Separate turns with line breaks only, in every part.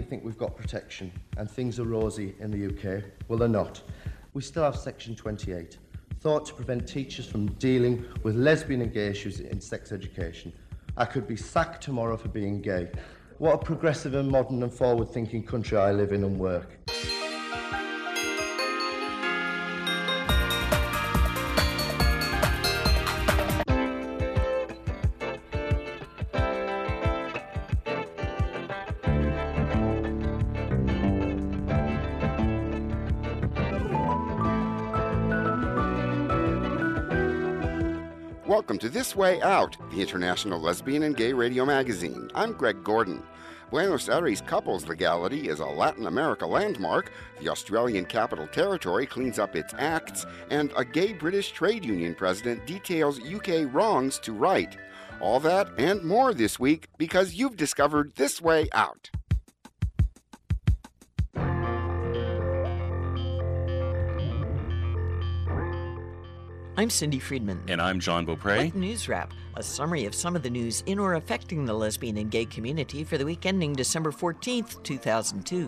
think we've got protection and things are rosy in the UK. Well, they're not. We still have Section 28, thought to prevent teachers from dealing with lesbian and gay issues in sex education. I could be sacked tomorrow for being gay. What a progressive and modern and forward-thinking country I live in and work.
Welcome to This Way Out, the international lesbian and gay radio magazine. I'm Greg Gordon. Buenos Aires couples legality is a Latin America landmark, the Australian Capital Territory cleans up its acts, and a gay British trade union president details UK wrongs to right. All that and more this week because you've discovered This Way Out.
I'm Cindy Friedman.
And I'm John Beaupre.
What News Wrap, a summary of some of the news in or affecting the lesbian and gay community for the week ending December 14th, 2002.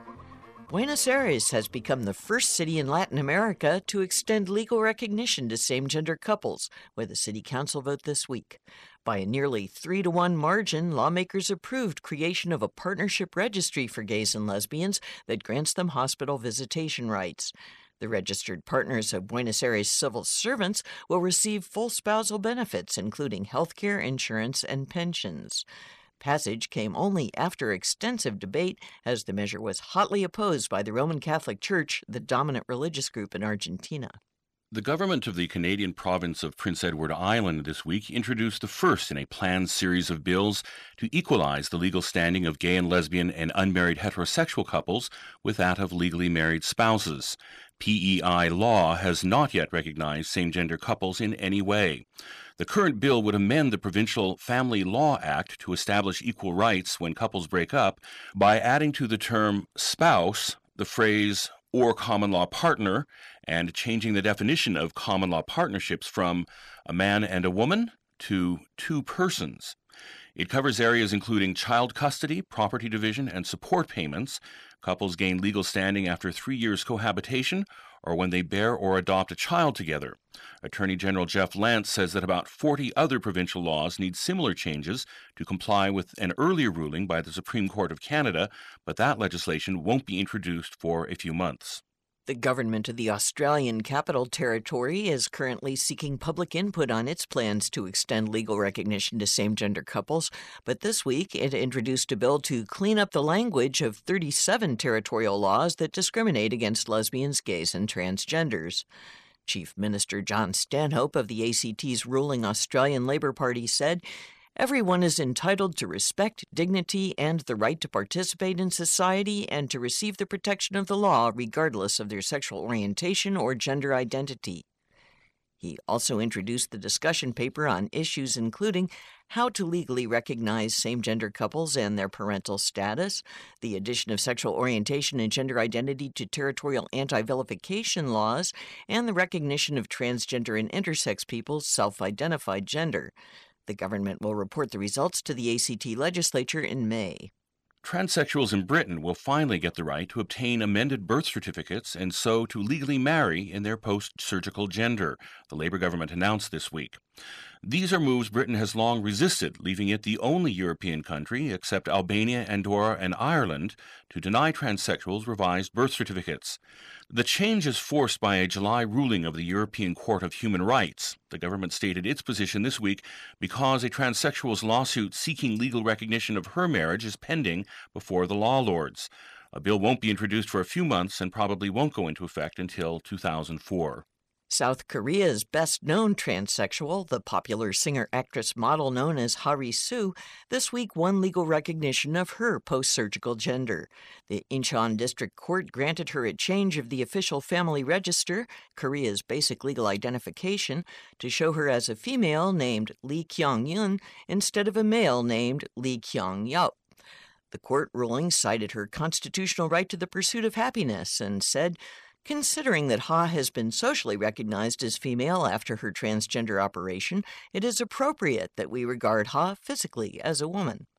Buenos Aires has become the first city in Latin America to extend legal recognition to same-gender couples, with a city council vote this week. By a nearly 3-to-1 margin, lawmakers approved creation of a partnership registry for gays and lesbians that grants them hospital visitation rights. The registered partners of Buenos Aires civil servants will receive full spousal benefits, including health care, insurance, and pensions. Passage came only after extensive debate, as the measure was hotly opposed by the Roman Catholic Church, the dominant religious group in Argentina.
The government of the Canadian province of Prince Edward Island this week introduced the first in a planned series of bills to equalize the legal standing of gay and lesbian and unmarried heterosexual couples with that of legally married spouses. PEI law has not yet recognized same-gender couples in any way. The current bill would amend the Provincial Family Law Act to establish equal rights when couples break up by adding to the term spouse the phrase or common law partner and changing the definition of common law partnerships from a man and a woman to two persons. It covers areas including child custody, property division, and support payments. Couples gain legal standing after 3 years cohabitation or when they bear or adopt a child together. Attorney General Jeff Lance says that about 40 other provincial laws need similar changes to comply with an earlier ruling by the Supreme Court of Canada, but that legislation won't be introduced for a few months.
The government of the Australian Capital Territory is currently seeking public input on its plans to extend legal recognition to same-gender couples, but this week it introduced a bill to clean up the language of 37 territorial laws that discriminate against lesbians, gays, and transgenders. Chief Minister John Stanhope of the ACT's ruling Australian Labor Party said, "Everyone is entitled to respect, dignity, and the right to participate in society and to receive the protection of the law regardless of their sexual orientation or gender identity." He also introduced the discussion paper on issues including how to legally recognize same-gender couples and their parental status, the addition of sexual orientation and gender identity to territorial anti-vilification laws, and the recognition of transgender and intersex people's self-identified gender. The government will report the results to the ACT legislature in May.
Transsexuals in Britain will finally get the right to obtain amended birth certificates and so to legally marry in their post-surgical gender, the Labour government announced this week. These are moves Britain has long resisted, leaving it the only European country, except Albania, Andorra, and Ireland, to deny transsexuals revised birth certificates. The change is forced by a July ruling of the European Court of Human Rights. The government stated its position this week because a transsexual's lawsuit seeking legal recognition of her marriage is pending before the law lords. A bill won't be introduced for a few months and probably won't go into effect until 2004.
South Korea's best-known transsexual, the popular singer-actress-model known as Harisu, this week won legal recognition of her post-surgical gender. The Incheon District Court granted her a change of the official family register, Korea's basic legal identification, to show her as a female named Lee Kyung-yun instead of a male named Lee Kyung-yeop. The court ruling cited her constitutional right to the pursuit of happiness and said, "Considering that Ha has been socially recognized as female after her transgender operation, it is appropriate that we regard Ha physically as a woman."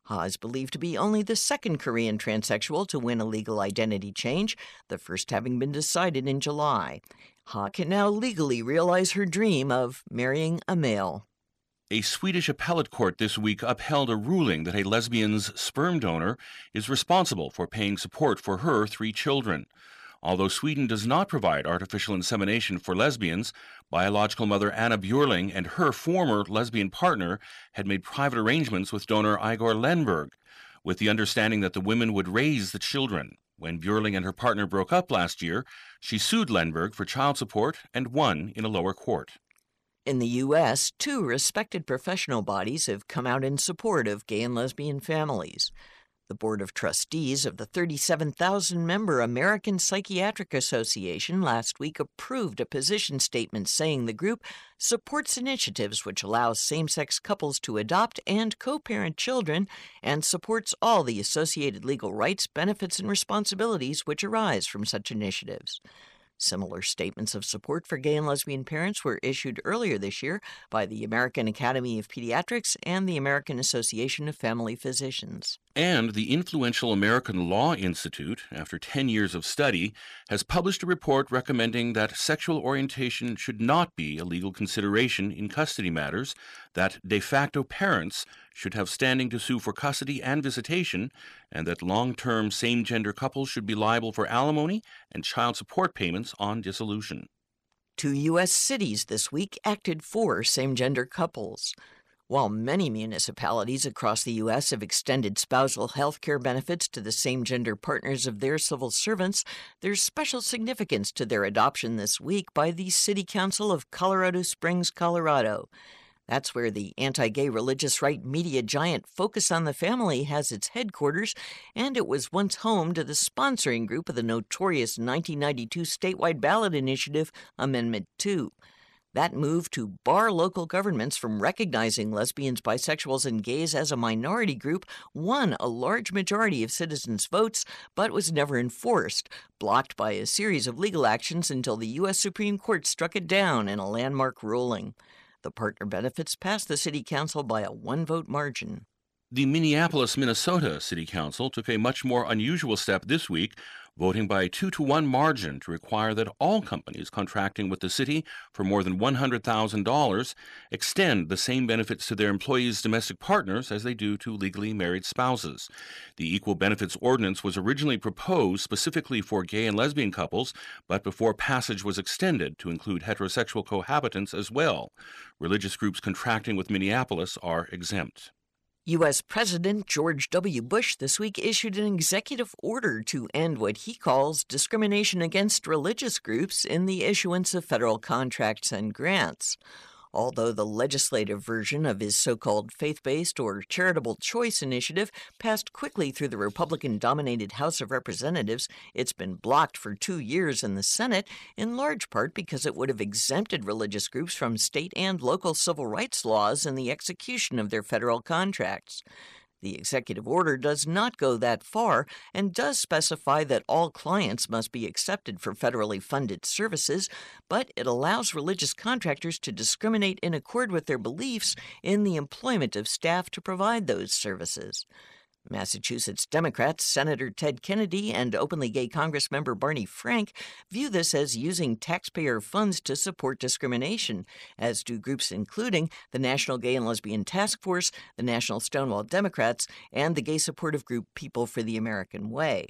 Ha is believed to be only the second Korean transsexual to win a legal identity change, the first having been decided in July. Ha can now legally realize her dream of marrying a male.
A Swedish appellate court this week upheld a ruling that a lesbian's sperm donor is responsible for paying support for her 3 children. Although Sweden does not provide artificial insemination for lesbians, biological mother Anna Bjurling and her former lesbian partner had made private arrangements with donor Igor Lenberg, with the understanding that the women would raise the children. When Bjurling and her partner broke up last year, she sued Lenberg for child support and won in a lower court.
In the U.S., 2 respected professional bodies have come out in support of gay and lesbian families. The Board of Trustees of the 37,000-member American Psychiatric Association last week approved a position statement saying the group supports initiatives which allow same-sex couples to adopt and co-parent children and supports all the associated legal rights, benefits, and responsibilities which arise from such initiatives. Similar statements of support for gay and lesbian parents were issued earlier this year by the American Academy of Pediatrics and the American Association of Family Physicians.
And the influential American Law Institute, after 10 years of study, has published a report recommending that sexual orientation should not be a legal consideration in custody matters, that de facto parents should have standing to sue for custody and visitation, and that long-term same-gender couples should be liable for alimony and child support payments on dissolution.
2 U.S. cities this week acted for same-gender couples. While many municipalities across the U.S. have extended spousal health care benefits to the same-gender partners of their civil servants, there's special significance to their adoption this week by the City Council of Colorado Springs, Colorado. That's where the anti-gay religious right media giant Focus on the Family has its headquarters, and it was once home to the sponsoring group of the notorious 1992 statewide ballot initiative, Amendment 2. That move to bar local governments from recognizing lesbians, bisexuals, and gays as a minority group won a large majority of citizens' votes, but was never enforced, blocked by a series of legal actions until the U.S. Supreme Court struck it down in a landmark ruling. The partner benefits passed the City Council by a 1-vote margin.
The Minneapolis, Minnesota City Council took a much more unusual step this week, voting by a 2-to-1 margin to require that all companies contracting with the city for more than $100,000 extend the same benefits to their employees' domestic partners as they do to legally married spouses. The Equal Benefits Ordinance was originally proposed specifically for gay and lesbian couples, but before passage was extended to include heterosexual cohabitants as well. Religious groups contracting with Minneapolis are exempt.
U.S. President George W. Bush this week issued an executive order to end what he calls discrimination against religious groups in the issuance of federal contracts and grants. Although the legislative version of his so-called faith-based or charitable choice initiative passed quickly through the Republican-dominated House of Representatives, it's been blocked for 2 years in the Senate, in large part because it would have exempted religious groups from state and local civil rights laws in the execution of their federal contracts. The executive order does not go that far and does specify that all clients must be accepted for federally funded services, but it allows religious contractors to discriminate in accord with their beliefs in the employment of staff to provide those services. Massachusetts Democrats Senator Ted Kennedy and openly gay Congressmember Barney Frank view this as using taxpayer funds to support discrimination, as do groups including the National Gay and Lesbian Task Force, the National Stonewall Democrats, and the gay supportive group People for the American Way.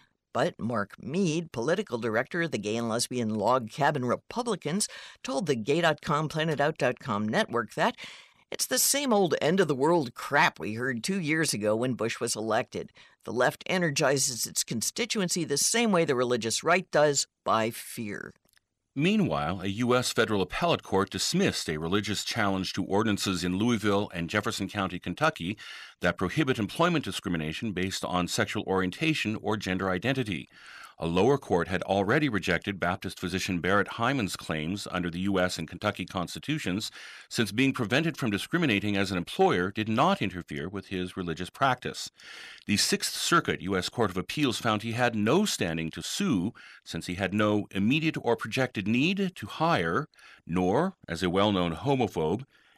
But Mark Mead, political director of the Gay and Lesbian Log Cabin Republicans, told the Gay.com PlanetOut.com network that it's the same old end-of-the-world crap we heard 2 years ago when Bush was elected. The left energizes its constituency the same way the religious right does, by fear.
Meanwhile, a U.S. federal appellate court dismissed a religious challenge to ordinances in Louisville and Jefferson County, Kentucky, that prohibit employment discrimination based on sexual orientation or gender identity. A lower court had already rejected Baptist physician Barrett Hyman's claims under the U.S. and Kentucky constitutions, since being prevented from discriminating as an employer did not interfere with his religious practice. The Sixth Circuit U.S. Court of Appeals found he had no standing to sue, since he had no immediate or projected need to hire, nor, as a well-known homophobe,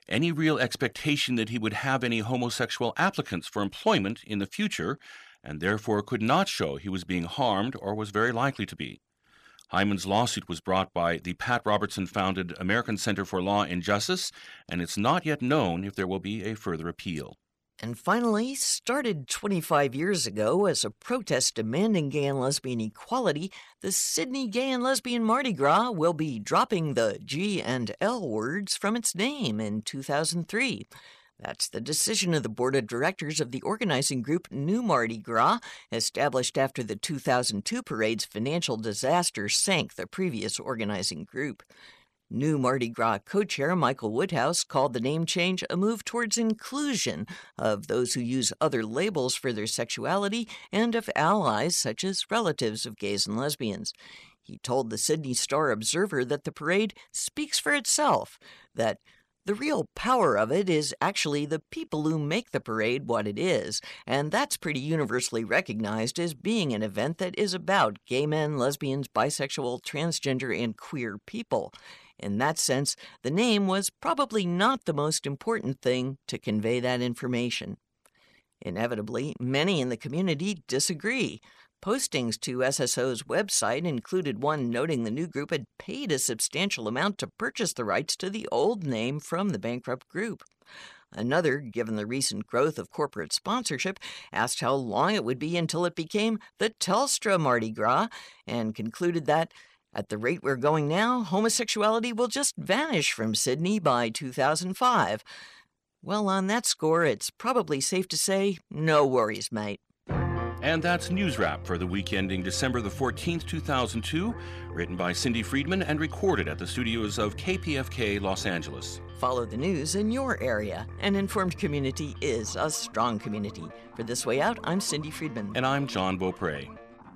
any real expectation that he would have any homosexual applicants for employment in the future, and therefore could not show he was being harmed or was very likely to be. Hyman's lawsuit was brought by the Pat Robertson-founded American Center for Law and Justice, and it's not yet known if there will be a further appeal.
And finally, started 25 years ago as a protest demanding gay and lesbian equality, the Sydney Gay and Lesbian Mardi Gras will be dropping the G and L words from its name in 2003. That's the decision of the board of directors of the organizing group New Mardi Gras, established after the 2002 parade's financial disaster sank the previous organizing group. New Mardi Gras co-chair Michael Woodhouse called the name change a move towards inclusion of those who use other labels for their sexuality and of allies such as relatives of gays and lesbians. He told the Sydney Star-Observer that the parade speaks for itself, that the real power of it is actually the people who make the parade what it is, and that's pretty universally recognized as being an event that is about gay men, lesbians, bisexual, transgender, and queer people. In that sense, the name was probably not the most important thing to convey that information. Inevitably, many in the community disagree. Postings to SSO's website included one noting the new group had paid a substantial amount to purchase the rights to the old name from the bankrupt group. Another, given the recent growth of corporate sponsorship, asked how long it would be until it became the Telstra Mardi Gras, and concluded that, at the rate we're going now, homosexuality will just vanish from Sydney by 2005. Well, on that score, it's probably safe to say, no worries, mate.
And that's News Wrap for the week ending December the 14th, 2002, written by Cindy Friedman and recorded at the studios of KPFK Los Angeles.
Follow the news in your area. An informed community is a strong community. For This Way Out, I'm Cindy Friedman.
And I'm John Beaupre.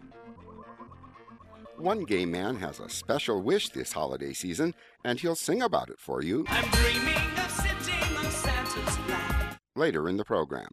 One gay man has a special wish this holiday season, and he'll sing about it for you.
I'm dreaming of sitting on Santa's lap.
Later in the program.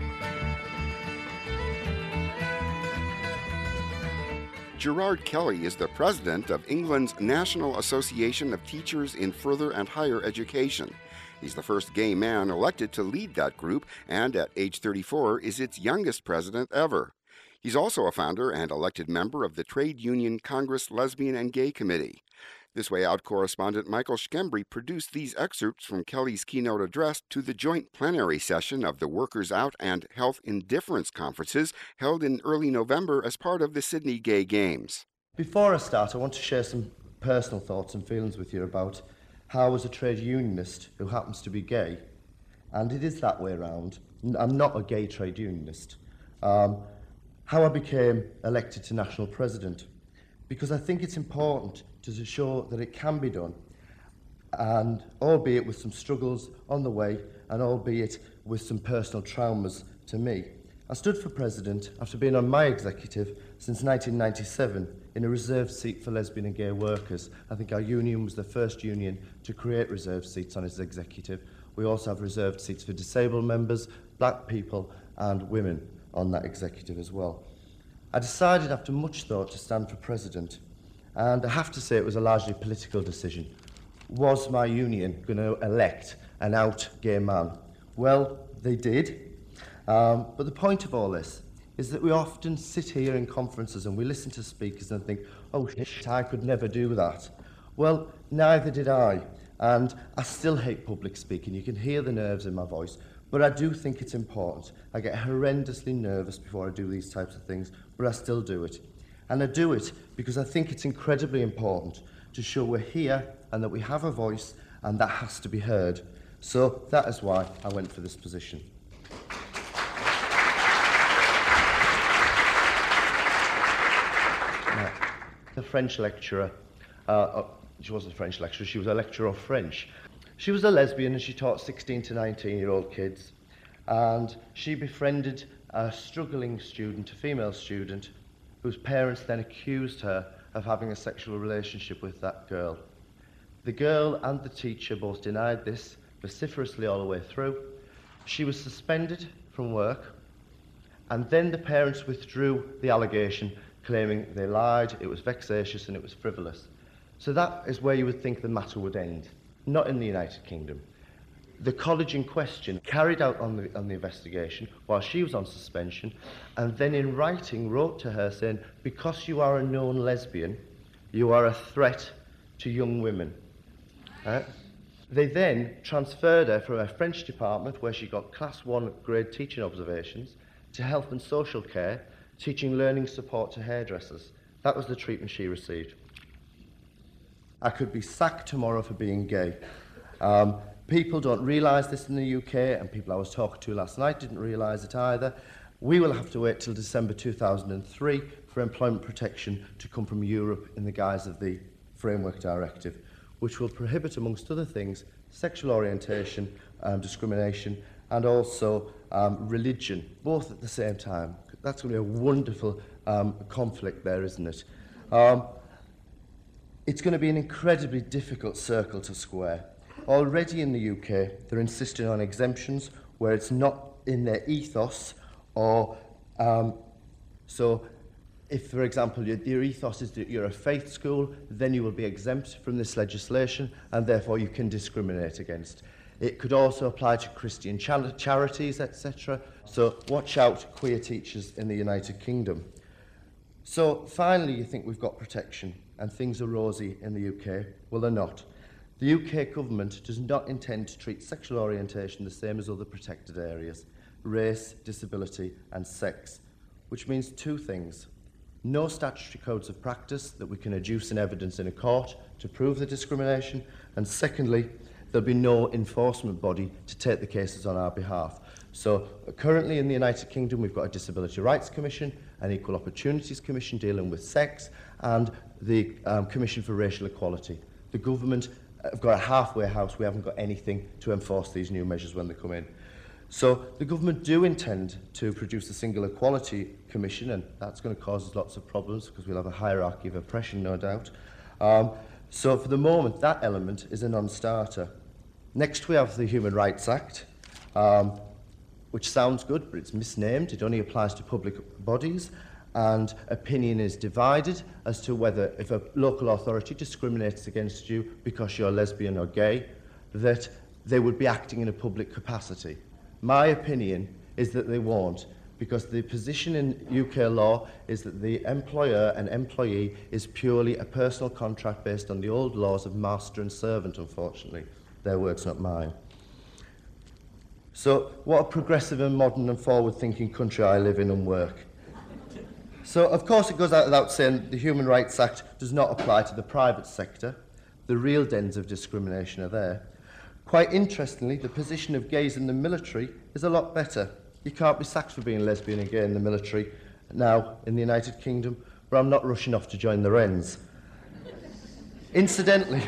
Gerard Kelly is the president of England's National Association of Teachers in Further and Higher Education. He's the first gay man elected to lead that group, and at age 34 is its youngest president ever. He's also a founder and elected member of the Trade Union Congress Lesbian and Gay Committee. This Way Out correspondent Michael Schembri produced these excerpts from Kelly's keynote address to the joint plenary session of the Workers Out and Health Indifference conferences held in early November as part of the Sydney Gay Games.
Before I start, I want to share some personal thoughts and feelings with you about how, as a trade unionist who happens to be gay, and it is that way around, I'm not a gay trade unionist, how I became elected to national president. Because I think it's important to show that it can be done, and albeit with some struggles on the way, and albeit with some personal traumas to me. I stood for president after being on my executive since 1997 in a reserved seat for lesbian and gay workers. I think our union was the first union to create reserved seats on its executive. We also have reserved seats for disabled members, black people and women on that executive as well. I decided after much thought to stand for president, and I have to say it was a largely political decision. Was my union going to elect an out gay man? Well, they did. But the point of all this is that we often sit here in conferences and we listen to speakers and think, oh shit, I could never do that. Well, neither did I. And I still hate public speaking. You can hear the nerves in my voice. But I do think it's important. I get horrendously nervous before I do these types of things, but I still do it. And I do it because I think it's incredibly important to show we're here and that we have a voice and that has to be heard. So that is why I went for this position. Now, the French lecturer, she wasn't a French lecturer, she was a lecturer of French. She was a lesbian and she taught 16 to 19-year-old kids, and she befriended a struggling student, a female student, whose parents then accused her of having a sexual relationship with that girl. The girl and the teacher both denied this vociferously all the way through. She was suspended from work, and then the parents withdrew the allegation, claiming they lied, it was vexatious and it was frivolous. So that is where you would think the matter would end. Not in the United Kingdom. The college in question carried out on the investigation while she was on suspension, and then in writing wrote to her saying, because you are a known lesbian, you are a threat to young women. They then transferred her from a French department where she got class 1 grade teaching observations to health and social care, teaching learning support to hairdressers. That was the treatment she received. I could be sacked tomorrow for being gay. People don't realise this in the UK, and people I was talking to last night didn't realise it either. We will have to wait till December 2003 for employment protection to come from Europe in the guise of the Framework Directive, which will prohibit, amongst other things, sexual orientation, discrimination, and also religion, both at the same time. That's going to be a wonderful conflict there, isn't it? It's going to be an incredibly difficult circle to square. Already in the UK, they're insisting on exemptions where it's not in their ethos, or so if, for example, your ethos is that you're a faith school, then you will be exempt from this legislation, and therefore you can discriminate against. It could also apply to Christian charities, etc. So watch out, queer teachers in the United Kingdom. So finally, you think we've got protection and things are rosy in the UK. Well, they're not. The UK government does not intend to treat sexual orientation the same as other protected areas: race, disability and sex, which means two things. No statutory codes of practice that we can adduce in evidence in a court to prove the discrimination, and secondly, there'll be no enforcement body to take the cases on our behalf. So currently in the United Kingdom we've got a Disability Rights Commission, an Equal Opportunities Commission dealing with sex, and the Commission for Racial Equality. The government have got a halfway house. We haven't got anything to enforce these new measures when they come in. So the government do intend to produce a single equality commission, and that's going to cause us lots of problems because we'll have a hierarchy of oppression, no doubt. So for the moment, that element is a non-starter. Next we have the Human Rights Act, which sounds good, but it's misnamed. It only applies to public bodies, and opinion is divided as to whether, if a local authority discriminates against you because you're lesbian or gay, that they would be acting in a public capacity. My opinion is that they won't, because the position in UK law is that the employer and employee is purely a personal contract based on the old laws of master and servant, unfortunately. Their words, not mine. So what a progressive and modern and forward-thinking country I live in and work. So, of course, it goes out without saying the Human Rights Act does not apply to the private sector. The real dens of discrimination are there. Quite interestingly, the position of gays in the military is a lot better. You can't be sacked for being lesbian and gay in the military now in the United Kingdom, but I'm not rushing off to join the Wrens. Incidentally,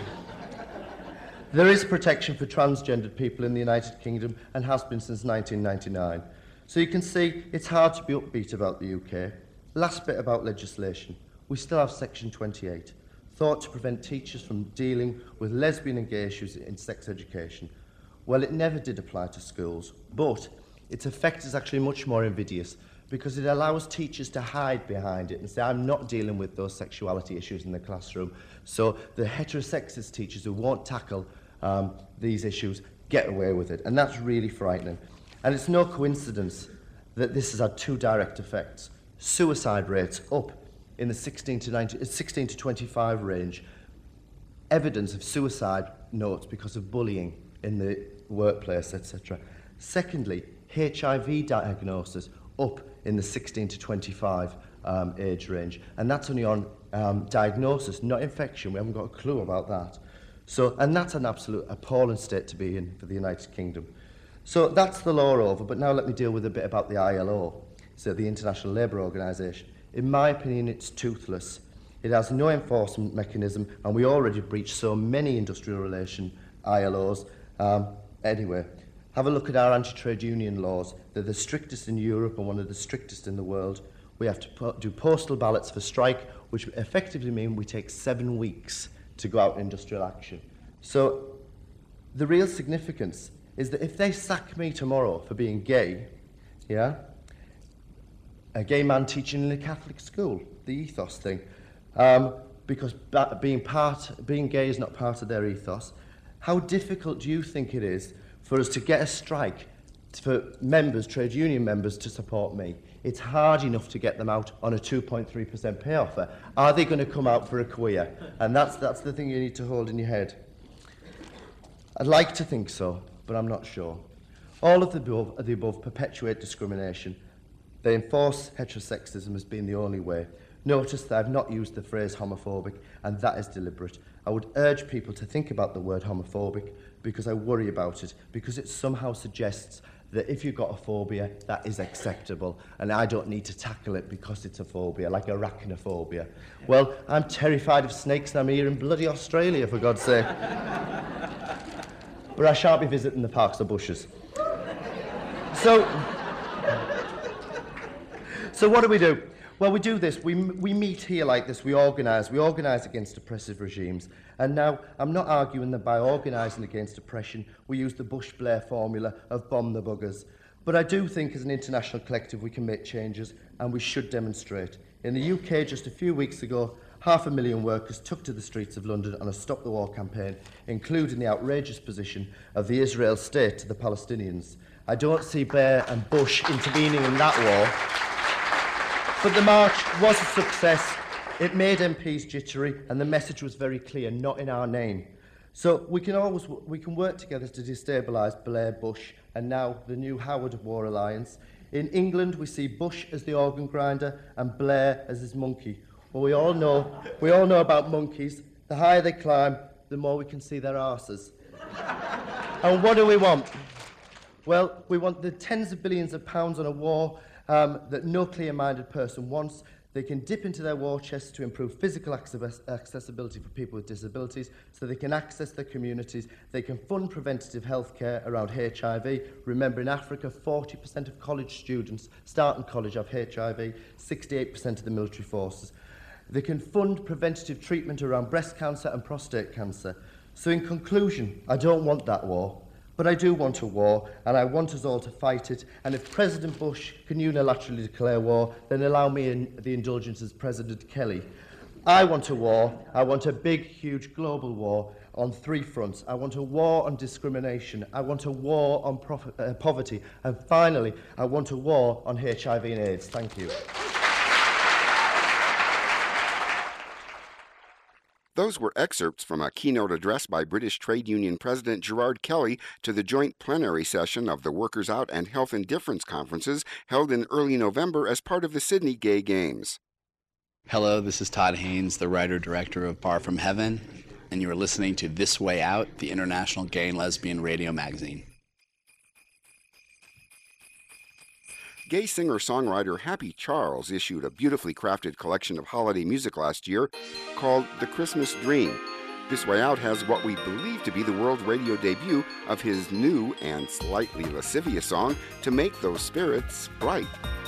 there is protection for transgendered people in the United Kingdom and has been since 1999. So you can see it's hard to be upbeat about the UK. Last bit about legislation. We still have Section 28, thought to prevent teachers from dealing with lesbian and gay issues in sex education. Well, it never did apply to schools, but its effect is actually much more invidious because it allows teachers to hide behind it and say, I'm not dealing with those sexuality issues in the classroom. So the heterosexist teachers who won't tackle these issues get away with it, and that's really frightening. And it's no coincidence that this has had two direct effects. Suicide rates up in the 16 to 25 range, evidence of suicide notes because of bullying in the workplace, etc. Secondly, HIV diagnosis up in the 16 to 25 age range, and that's only on diagnosis, not infection. We haven't got a clue about that. So, and that's an absolute appalling state to be in for the United Kingdom. So that's the law over, but now let me deal with a bit about the ILO. So the International Labour Organization. In my opinion, it's toothless. It has no enforcement mechanism, and we already breach so many industrial relation ILOs. Anyway, have a look at our anti-trade union laws. They're the strictest in Europe and one of the strictest in the world. We have to do postal ballots for strike, which effectively mean we take 7 weeks to go out in industrial action. So the real significance is that if they sack me tomorrow for being gay, yeah, a gay man teaching in a Catholic school, the ethos thing, because being gay is not part of their ethos. How difficult do you think it is for us to get a strike for members, trade union members, to support me. It's hard enough to get them out on a 2.3% pay offer. Are they going to come out for a queer? And that's the thing you need to hold in your head. I'd like to think so, but I'm not sure. All of the above perpetuate discrimination. They enforce heterosexism as being the only way. Notice that I've not used the phrase homophobic, and that is deliberate. I would urge people to think about the word homophobic because I worry about it, because it somehow suggests that if you've got a phobia, that is acceptable, and I don't need to tackle it because it's a phobia, like arachnophobia. Well, I'm terrified of snakes and I'm here in bloody Australia, for God's sake. But I shan't be visiting the parks or bushes. So what do? Well, we do this. We meet here like this. We organise against oppressive regimes. And now, I'm not arguing that by organising against oppression, we use the Bush-Blair formula of bomb the buggers. But I do think as an international collective we can make changes, and we should demonstrate. In the UK, just a few weeks ago, 500,000 workers took to the streets of London on a Stop the War campaign, including the outrageous position of the Israel state to the Palestinians. I don't see Blair and Bush intervening in that war. But the march was a success. It made MPs jittery, and the message was very clear, not in our name. So we can work together to destabilise Blair, Bush, and now the new Howard War Alliance. In England, we see Bush as the organ grinder and Blair as his monkey. Well, we all know about monkeys. The higher they climb, the more we can see their arses. And what do we want? Well, we want the tens of billions of pounds on a war that no clear-minded person wants. They can dip into their war chests to improve physical accessibility for people with disabilities so they can access their communities. They can fund preventative health care around HIV. Remember, in Africa, 40% of college students starting college have HIV, 68% of the military forces. They can fund preventative treatment around breast cancer and prostate cancer. So in conclusion, I don't want that war. But I do want a war, and I want us all to fight it. And if President Bush can unilaterally declare war, then allow me in the indulgence as President Kelly. I want a war. I want a big, huge global war on three fronts. I want a war on discrimination. I want a war on poverty. And finally, I want a war on HIV and AIDS. Thank you.
Those were excerpts from a keynote address by British Trade Union President Gerard Kelly to the joint plenary session of the Workers Out and Health Indifference conferences held in early November as part of the Sydney Gay Games.
Hello, this is Todd Haynes, the writer-director of Bar from Heaven, and you are listening to This Way Out, the International Gay and Lesbian Radio Magazine.
Gay singer-songwriter Happy Charles issued a beautifully crafted collection of holiday music last year called The Christmas Dream. This Way Out has what we believe to be the world radio debut of his new and slightly lascivious song, To Make Those Spirits Bright.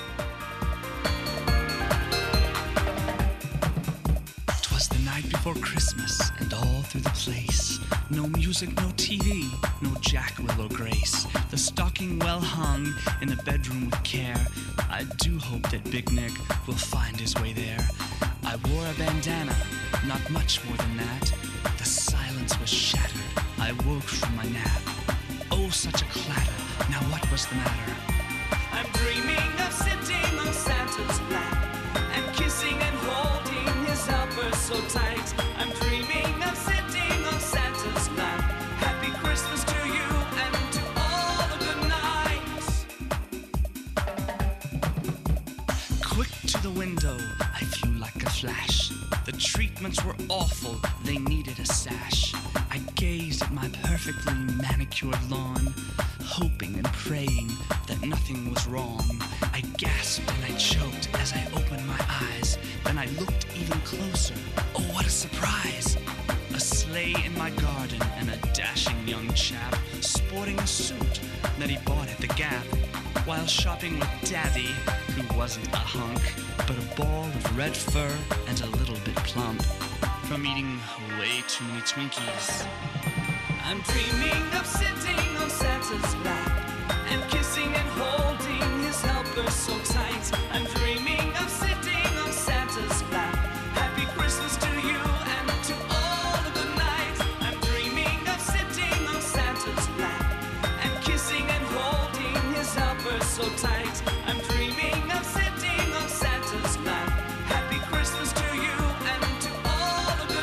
Twas the night before Christmas, and all through the place, no music, no TV, no Jack Will or Grace. The stocking well hung in the bedroom with care. I do hope that Big Nick will find his way there. I wore a bandana, not much more than that. The silence was shattered. I woke from my nap. Oh, such a clatter. Now what was the matter?
I'm dreaming of sitting on Santa's lap and kissing and holding his helper so tight. I'm dreaming of sitting on Santa's lap. Happy Christmas to you and to all the good night.
Quick to the window, I flew like a flash. The treatments were awful, they needed a sash. I gazed at my perfectly manicured lawn, hoping and praying that nothing was wrong. I gasped and I choked as I opened my eyes. Then I looked even closer. Oh, what a surprise! A sleigh in my garden and a dashing young chap sporting a suit that he bought at the Gap while shopping with Daddy, who wasn't a hunk, but a ball of red fur and a little bit plump from eating way too many Twinkies.
I'm dreaming of sitting on Santa's lap and kissing and holding his helper so tight. I'm dreaming of sitting on Santa's lap. Happy Christmas to you and to all the good night. I'm dreaming of sitting on Santa's lap and so tight. I'm dreaming of sitting on Santa's lap. Happy Christmas to you and to all a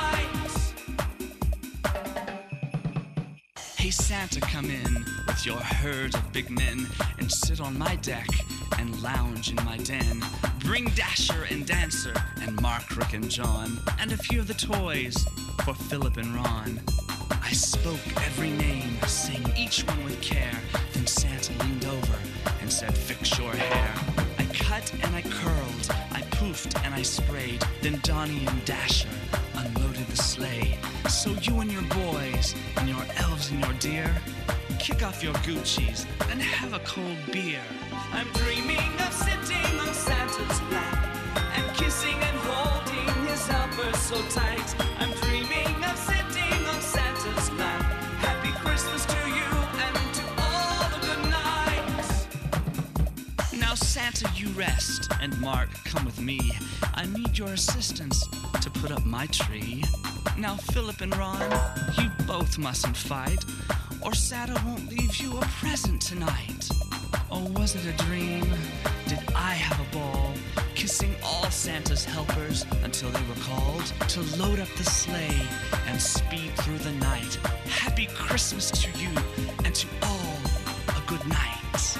good night.
Hey Santa, come in with your herd of big men and sit on my deck and lounge in my den. Bring Dasher and Dancer and Mark, Rick, and John and a few of the toys for Philip and Ron. I spoke every name, sang each one with care. Then Santa leaned over and said, fix your hair. I cut and I curled, I poofed and I sprayed. Then Donnie and Dasher unloaded the sleigh. So you and your boys and your elves and your deer, kick off your Gucci's and have a cold beer.
I'm dreaming of sitting on Santa's lap and kissing and holding his helper so tight. I'm dreaming of sitting on Santa's lap. Happy Christmas to you and to all a good night.
Now Santa, you rest, and Mark, come with me. I need your assistance to put up my tree. Now Philip and Ron, you both mustn't fight, or Santa won't leave you a present tonight. Or was it a dream? Did I have a ball, kissing all Santa's helpers until they were called to load up the sleigh and speed through the night? Happy Christmas to you and to all a good night.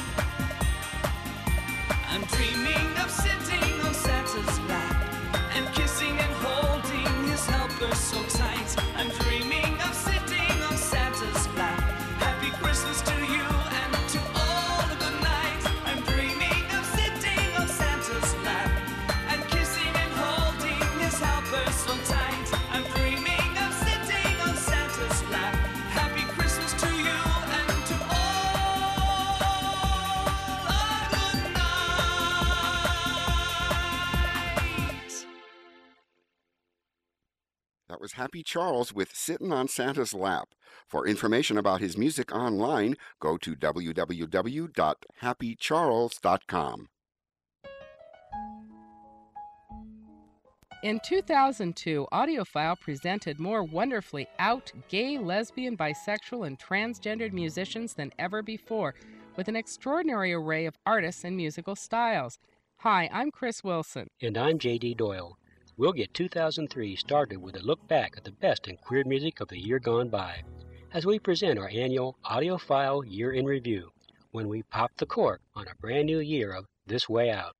I'm dreaming of sitting on Santa's lap and kissing and holding his helper so tight. I'm dreaming of sitting on Santa's lap. Happy Christmas to you and to all a good night. I'm dreaming of sitting on Santa's lap and kissing and holding his helper so tight. I'm dreaming of sitting on Santa's lap. Happy Christmas to you and to all a good night.
That was Happy Charles with Sittin' on Santa's Lap. For information about his music online, go to www.happycharles.com.
In 2002, AudioFile presented more wonderfully out gay, lesbian, bisexual, and transgendered musicians than ever before, with an extraordinary array of artists and musical styles. Hi, I'm Chris Wilson.
And I'm J.D. Doyle. We'll get 2003 started with a look back at the best in queer music of the year gone by, as we present our annual AudioFile Year in Review, when we pop the cork on a brand new year of This Way Out.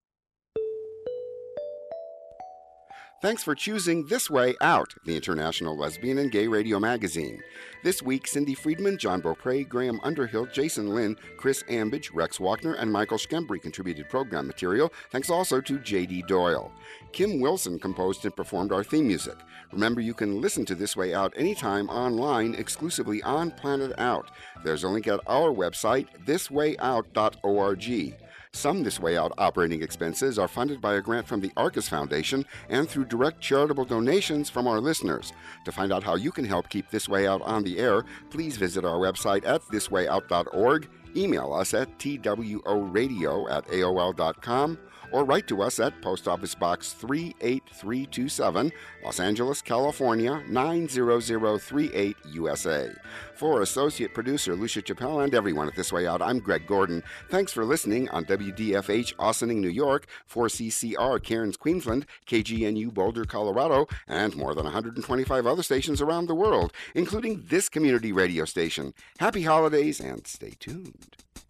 Thanks for choosing This Way Out, the International Lesbian and Gay Radio Magazine. This week, Cindy Friedman, John Beaupre, Graham Underhill, Jason Lynn, Chris Ambidge, Rex Walkner, and Michael Schembri contributed program material. Thanks also to J.D. Doyle. Kim Wilson composed and performed our theme music. Remember, you can listen to This Way Out anytime online, exclusively on Planet Out. There's a link at our website, thiswayout.org. Some This Way Out operating expenses are funded by a grant from the Arcus Foundation and through direct charitable donations from our listeners. To find out how you can help keep This Way Out on the air, please visit our website at thiswayout.org, email us at tworadio@aol.com, or write to us at Post Office Box 38327, Los Angeles, California, 90038, USA. For Associate Producer Lucia Chappelle and everyone at This Way Out, I'm Greg Gordon. Thanks for listening on WDFH Austining, New York, 4CCR Cairns, Queensland, KGNU Boulder, Colorado, and more than 125 other stations around the world, including this community radio station. Happy holidays and stay tuned.